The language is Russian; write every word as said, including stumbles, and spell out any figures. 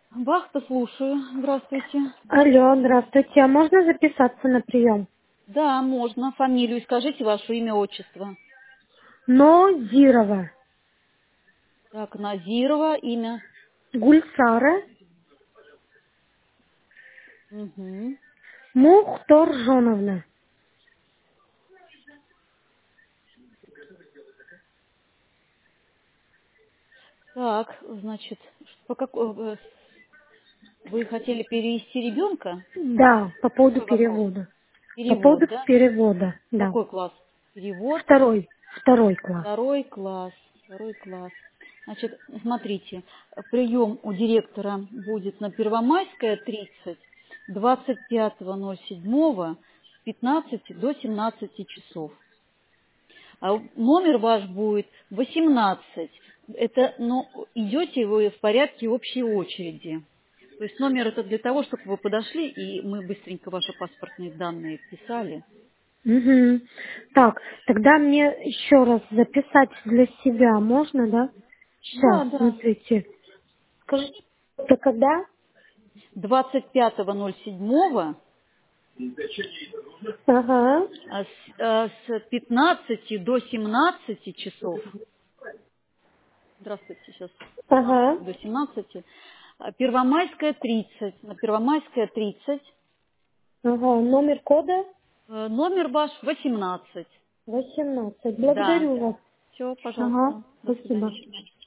Вахта, слушаю. Здравствуйте. Алло, здравствуйте. А можно записаться на прием? Да, можно. Фамилию скажите, ваше имя, отчество. Нозирова. Так, Назирова, имя. Гульсара Угу. Мухторжоновна. Так, значит, по какой... Вы хотели перевести ребенка? Да, по поводу Какой вопрос? перевода. По Перевод, поводу да? перевода, да. Какой класс? Перевод. Второй, второй класс. Второй класс. Второй класс. Значит, смотрите, прием у директора будет на Первомайская, тридцать, двадцать пятого ноль седьмого с пятнадцати до семнадцати часов. А номер ваш будет восемнадцать. Это, ну, идете вы в порядке общей очереди. То есть номер это для того, чтобы вы подошли, и мы быстренько ваши паспортные данные вписали. Угу. Так, тогда мне еще раз записать для себя можно, да? Сейчас, Да, да. смотрите. Скажите, это когда? двадцать пятого ноль седьмого Ага, а с, а, с пятнадцати до семнадцати часов. Здравствуйте, сейчас ага, до семнадцати. А, Первомайская, тридцать. На Первомайская, тридцать. ага. Номер кода Э, Номер ваш восемнадцать. восемнадцать. Да. Благодарю вас. Все, Ага, пожалуйста. До спасибо. свидания.